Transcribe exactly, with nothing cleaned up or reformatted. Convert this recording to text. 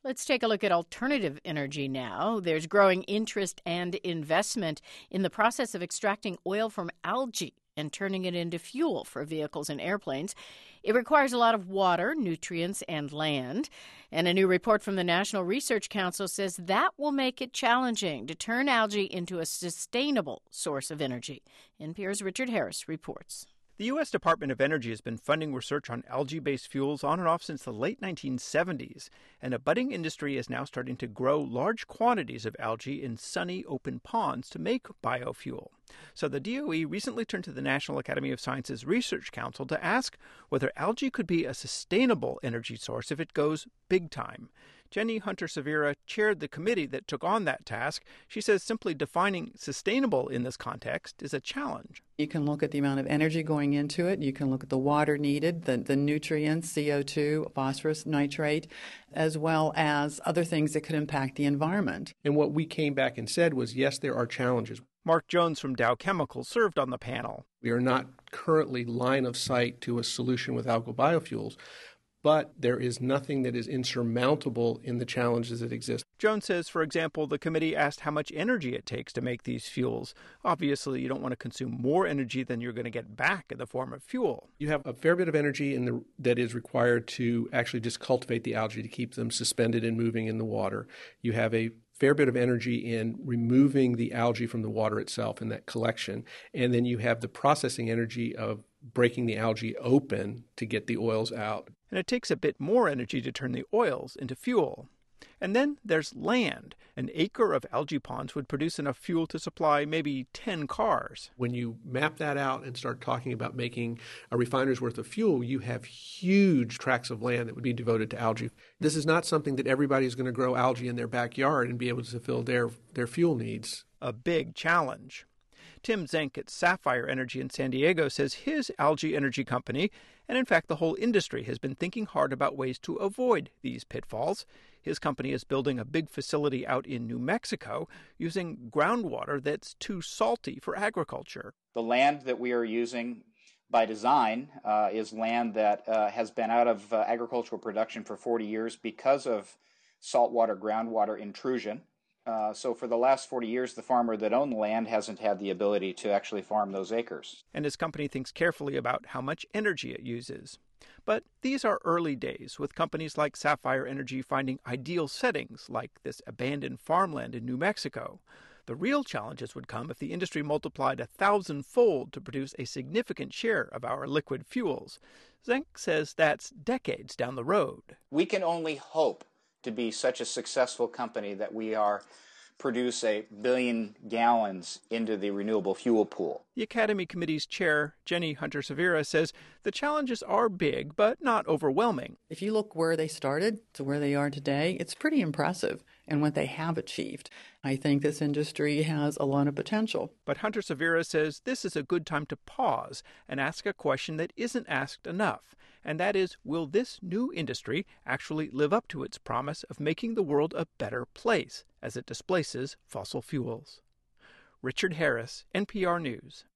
Let's take a look at alternative energy now. There's growing interest and investment in the process of extracting oil from algae and turning it into fuel for vehicles and airplanes. It requires a lot of water, nutrients, and land. And a new report from the National Research Council says that will make it challenging to turn algae into a sustainable source of energy. N P R's Richard Harris reports. The U S Department of Energy has been funding research on algae-based fuels on and off since the late nineteen seventies, and a budding industry is now starting to grow large quantities of algae in sunny, open ponds to make biofuel. So the D O E recently turned to the National Academy of Sciences Research Council to ask whether algae could be a sustainable energy source if it goes big time. Jenny Hunter-Severa chaired the committee that took on that task. She says simply defining sustainable in this context is a challenge. You can look at the amount of energy going into it. You can look at the water needed, the, the nutrients, C O two, phosphorus, nitrate, as well as other things that could impact the environment. And what we came back and said was, yes, there are challenges. Mark Jones from Dow Chemical served on the panel. We are not currently line of sight to a solution with algal biofuels, but there is nothing that is insurmountable in the challenges that exist. Jones says, for example, the committee asked how much energy it takes to make these fuels. Obviously, you don't want to consume more energy than you're going to get back in the form of fuel. You have a fair bit of energy in the, that is required to actually just cultivate the algae to keep them suspended and moving in the water. You have a fair bit of energy in removing the algae from the water itself in that collection. And then you have the processing energy of breaking the algae open to get the oils out. And it takes a bit more energy to turn the oils into fuel. And then there's land. An acre of algae ponds would produce enough fuel to supply maybe ten cars. When you map that out and start talking about making a refiner's worth of fuel, you have huge tracts of land that would be devoted to algae. This is not something that everybody's going to grow algae in their backyard and be able to fulfill their, their fuel needs. A big challenge. Tim Zenk at Sapphire Energy in San Diego says his algae energy company, and in fact the whole industry, has been thinking hard about ways to avoid these pitfalls. His company is building a big facility out in New Mexico using groundwater that's too salty for agriculture. The land that we are using by design uh, is land that uh, has been out of uh, agricultural production for forty years because of saltwater groundwater intrusion. Uh, so for the last forty years, the farmer that owned the land hasn't had the ability to actually farm those acres. And his company thinks carefully about how much energy it uses. But these are early days, with companies like Sapphire Energy finding ideal settings, like this abandoned farmland in New Mexico. The real challenges would come if the industry multiplied a thousand-fold to produce a significant share of our liquid fuels. Zenk says that's decades down the road. We can only hope to be such a successful company that we are produce a billion gallons into the renewable fuel pool. The Academy Committee's chair, Jenny Hunter-Severa, says the challenges are big, but not overwhelming. If you look where they started to where they are today, it's pretty impressive in what they have achieved. I think this industry has a lot of potential. But Hunter-Severa says this is a good time to pause and ask a question that isn't asked enough, and that is, will this new industry actually live up to its promise of making the world a better place as it displaces fossil fuels? Richard Harris, N P R News.